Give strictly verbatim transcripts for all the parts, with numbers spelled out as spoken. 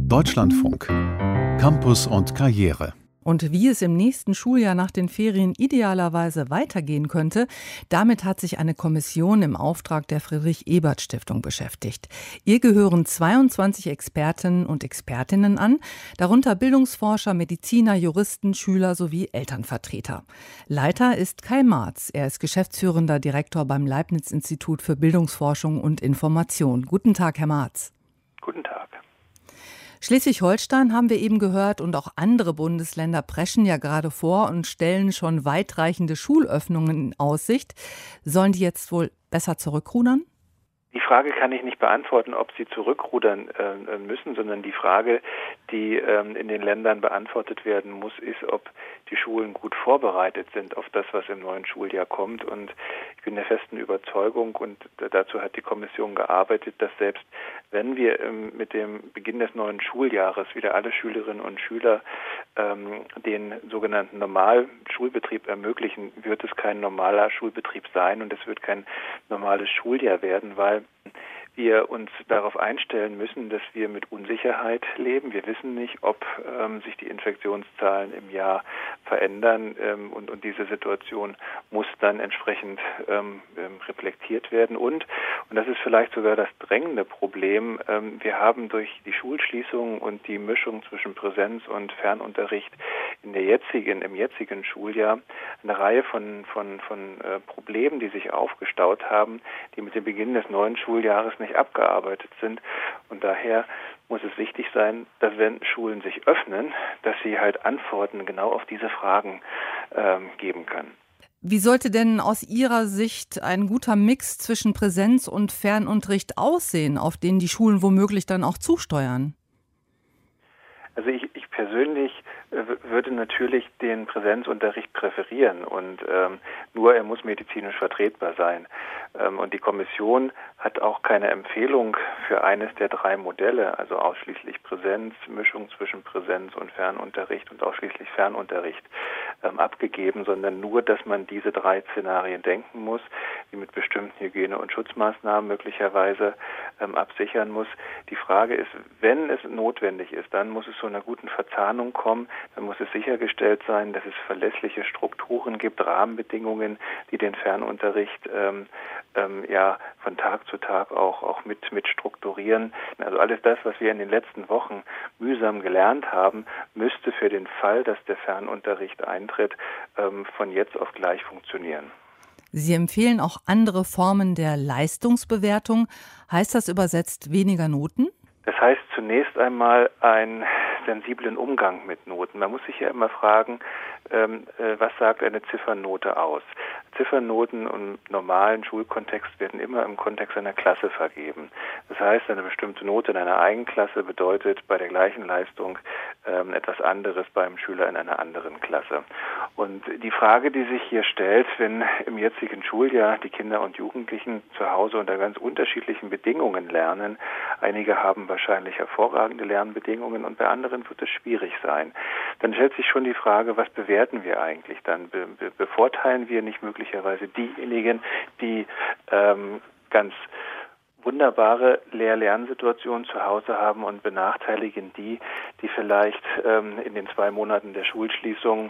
Deutschlandfunk. Campus und Karriere. Und wie es im nächsten Schuljahr nach den Ferien idealerweise weitergehen könnte, damit hat sich eine Kommission im Auftrag der Friedrich-Ebert-Stiftung beschäftigt. Ihr gehören zweiundzwanzig Expertinnen und Expertinnen an, darunter Bildungsforscher, Mediziner, Juristen, Schüler sowie Elternvertreter. Leiter ist Kai Marz. Er ist geschäftsführender Direktor beim Leibniz-Institut für Bildungsforschung und Information. Guten Tag, Herr Marz. Guten Tag. Schleswig-Holstein haben wir eben gehört und auch andere Bundesländer preschen ja gerade vor und stellen schon weitreichende Schulöffnungen in Aussicht. Sollen die jetzt wohl besser zurückrudern? Die Frage kann ich nicht beantworten, ob sie zurückrudern äh, müssen, sondern die Frage, die ähm, in den Ländern beantwortet werden muss, ist, ob die Schulen gut vorbereitet sind auf das, was im neuen Schuljahr kommt. Und ich bin der festen Überzeugung, und dazu hat die Kommission gearbeitet, dass selbst wenn wir ähm, mit dem Beginn des neuen Schuljahres wieder alle Schülerinnen und Schüler ähm, den sogenannten Normalschulbetrieb ermöglichen, wird es kein normaler Schulbetrieb sein und es wird kein normales Schuljahr werden, weil wir uns darauf einstellen müssen, dass wir mit Unsicherheit leben. Wir wissen nicht, ob ähm, sich die Infektionszahlen im Jahr verändern ähm, und, und diese Situation muss dann entsprechend ähm, ähm, reflektiert werden. Und, und das ist vielleicht sogar das drängende Problem, ähm, wir haben durch die Schulschließungen und die Mischung zwischen Präsenz- und Fernunterricht in der jetzigen, im jetzigen Schuljahr eine Reihe von, von, von äh, Problemen, die sich aufgestaut haben, die mit dem Beginn des neuen Schuljahres nicht abgearbeitet sind. Und daher muss es wichtig sein, dass wenn Schulen sich öffnen, dass sie halt Antworten genau auf diese Fragen ähm, geben können. Wie sollte denn aus Ihrer Sicht ein guter Mix zwischen Präsenz- und Fernunterricht aussehen, auf den die Schulen womöglich dann auch zusteuern? Also ich, ich persönlich äh, würde natürlich den Präsenzunterricht präferieren und ähm, nur er muss medizinisch vertretbar sein. Ähm, und die Kommission hat auch keine Empfehlung für eines der drei Modelle, also ausschließlich Präsenz, Mischung zwischen Präsenz und Fernunterricht und ausschließlich Fernunterricht ähm, abgegeben, sondern nur, dass man diese drei Szenarien denken muss, die mit bestimmten Hygiene- und Schutzmaßnahmen möglicherweise ähm, absichern muss. Die Frage ist, wenn es notwendig ist, dann muss es zu einer guten Verzahnung kommen, dann muss es sichergestellt sein, dass es verlässliche Strukturen gibt, Rahmenbedingungen, die den Fernunterricht ähm, ähm, ja von Tag zu Tag auch, auch mit, mit strukturieren. Also alles das, was wir in den letzten Wochen mühsam gelernt haben, müsste für den Fall, dass der Fernunterricht eintritt, ähm, von jetzt auf gleich funktionieren. Sie empfehlen auch andere Formen der Leistungsbewertung. Heißt das übersetzt weniger Noten? Das heißt zunächst einmal einen sensiblen Umgang mit Noten. Man muss sich ja immer fragen, ähm, äh, was sagt eine Ziffernote aus? Ziffernoten im normalen Schulkontext werden immer im Kontext einer Klasse vergeben. Das heißt, eine bestimmte Note in einer Eigenklasse bedeutet bei der gleichen Leistung ähm, etwas anderes beim Schüler in einer anderen Klasse. Und die Frage, die sich hier stellt, wenn im jetzigen Schuljahr die Kinder und Jugendlichen zu Hause unter ganz unterschiedlichen Bedingungen lernen, einige haben wahrscheinlich hervorragende Lernbedingungen und bei anderen wird es schwierig sein, dann stellt sich schon die Frage, was bewerten wir eigentlich dann? Be- be- bevorteilen wir nicht möglicherweise diejenigen, die ähm, ganz wunderbare Lehr-Lernsituationen zu Hause haben und benachteiligen die, die vielleicht ähm, in den zwei Monaten der Schulschließung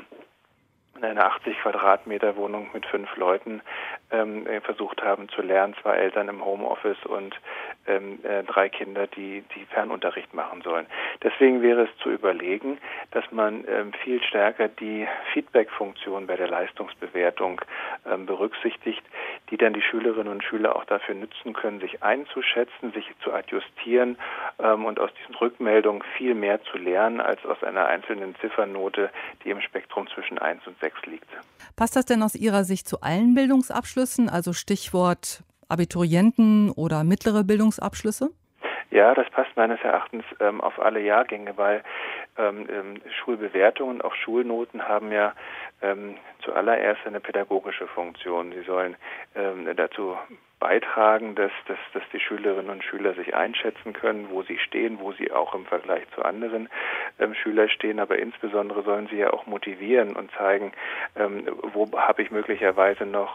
in einer achtzig Quadratmeter Wohnung mit fünf Leuten ähm, versucht haben zu lernen, zwei Eltern im Homeoffice und ähm, äh, drei Kinder, die, die Fernunterricht machen sollen. Deswegen wäre es zu überlegen, dass man ähm, viel stärker die Feedback-Funktion bei der Leistungsbewertung ähm, berücksichtigt, die dann die Schülerinnen und Schüler auch dafür nutzen können, sich einzuschätzen, sich zu adjustieren ähm, und aus diesen Rückmeldungen viel mehr zu lernen, als aus einer einzelnen Ziffernote, die im Spektrum zwischen eins und sechs liegt. Passt das denn aus Ihrer Sicht zu allen Bildungsabschlüssen, also Stichwort Abiturienten oder mittlere Bildungsabschlüsse? Ja, das passt meines Erachtens ähm, auf alle Jahrgänge, weil ähm, ähm, Schulbewertungen, auch Schulnoten haben ja ähm, zuallererst eine pädagogische Funktion. Sie sollen ähm, dazu beitragen, dass, dass, dass die Schülerinnen und Schüler sich einschätzen können, wo sie stehen, wo sie auch im Vergleich zu anderen ähm, Schülern stehen. Aber insbesondere sollen sie ja auch motivieren und zeigen, ähm, wo habe ich möglicherweise noch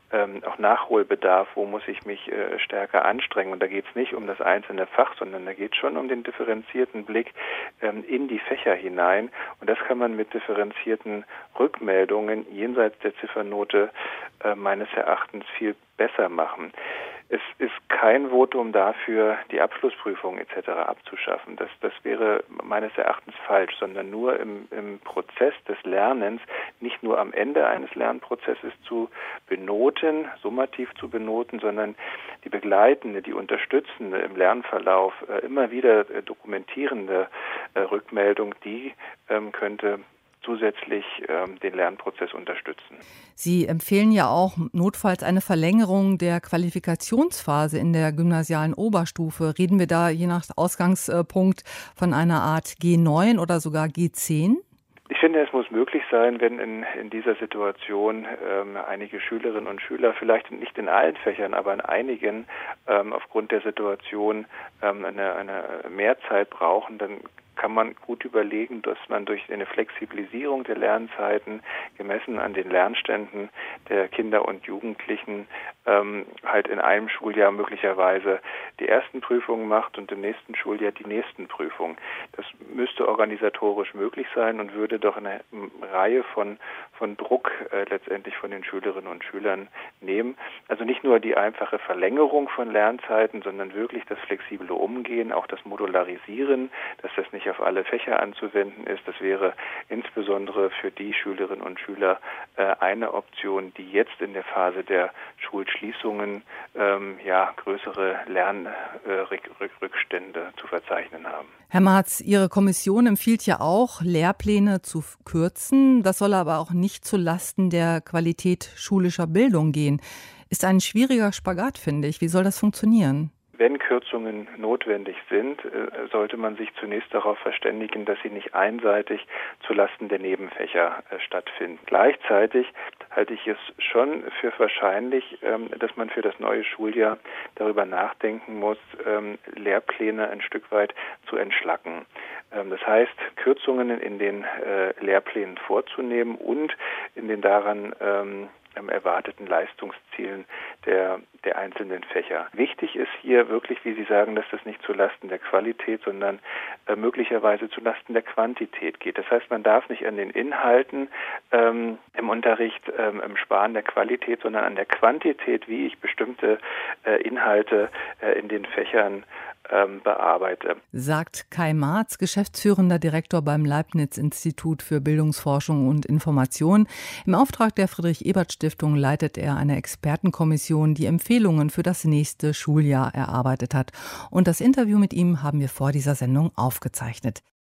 ähm, auch Nachholbedarf, wo muss ich mich äh, stärker anstrengen. Und da geht es nicht um das einzelne Fach, sondern da geht es schon um den differenzierten Blick ähm, in die Fächer hinein. Und das kann man mit differenzierten Rückmeldungen jenseits der Ziffernote äh, meines Erachtens viel besser machen. Es ist kein Votum dafür, die Abschlussprüfung et cetera abzuschaffen. Das, das wäre meines Erachtens falsch, sondern nur im, im Prozess des Lernens, nicht nur am Ende eines Lernprozesses zu benoten, summativ zu benoten, sondern die begleitende, die unterstützende im Lernverlauf, äh, immer wieder äh, dokumentierende äh, Rückmeldung, die ähm, könnte zusätzlich ähm, den Lernprozess unterstützen. Sie empfehlen ja auch notfalls eine Verlängerung der Qualifikationsphase in der gymnasialen Oberstufe. Reden wir da je nach Ausgangspunkt von einer Art G neun oder sogar G zehn? Ich finde, es muss möglich sein, wenn in, in dieser Situation ähm, einige Schülerinnen und Schüler, vielleicht nicht in allen Fächern, aber in einigen, ähm, aufgrund der Situation ähm, eine, eine Mehrzeit brauchen, dann kann man gut überlegen, dass man durch eine Flexibilisierung der Lernzeiten gemessen an den Lernständen der Kinder und Jugendlichen ähm, halt in einem Schuljahr möglicherweise die ersten Prüfungen macht und im nächsten Schuljahr die nächsten Prüfungen. Das müsste organisatorisch möglich sein und würde doch eine Reihe von, von Druck äh, letztendlich von den Schülerinnen und Schülern nehmen. Also nicht nur die einfache Verlängerung von Lernzeiten, sondern wirklich das flexible Umgehen, auch das Modularisieren, dass das nicht auf alle Fächer anzuwenden ist. Das wäre insbesondere für die Schülerinnen und Schüler äh, eine Option, die jetzt in der Phase der Schulschließungen ähm, ja größere Lernrückstände äh, zu verzeichnen haben. Herr Marz, Ihre Kommission empfiehlt ja auch, Lehrpläne zu kürzen. Das soll aber auch nicht zulasten der Qualität schulischer Bildung gehen. Ist ein schwieriger Spagat, finde ich. Wie soll das funktionieren? Wenn Kürzungen notwendig sind, sollte man sich zunächst darauf verständigen, dass sie nicht einseitig zulasten der Nebenfächer stattfinden. Gleichzeitig halte ich es schon für wahrscheinlich, dass man für das neue Schuljahr darüber nachdenken muss, Lehrpläne ein Stück weit zu entschlacken. Das heißt, Kürzungen in den Lehrplänen vorzunehmen und in den daran erwarteten Leistungszielen der, der einzelnen Fächer. Wichtig ist hier wirklich, wie Sie sagen, dass das nicht zulasten der Qualität, sondern äh, möglicherweise zulasten der Quantität geht. Das heißt, man darf nicht an den Inhalten ähm, im Unterricht ähm, im Sparen der Qualität, sondern an der Quantität, wie ich bestimmte äh, Inhalte äh, in den Fächern bearbeite. Sagt Kai Marz, geschäftsführender Direktor beim Leibniz-Institut für Bildungsforschung und Information. Im Auftrag der Friedrich-Ebert-Stiftung leitet er eine Expertenkommission, die Empfehlungen für das nächste Schuljahr erarbeitet hat. Und das Interview mit ihm haben wir vor dieser Sendung aufgezeichnet.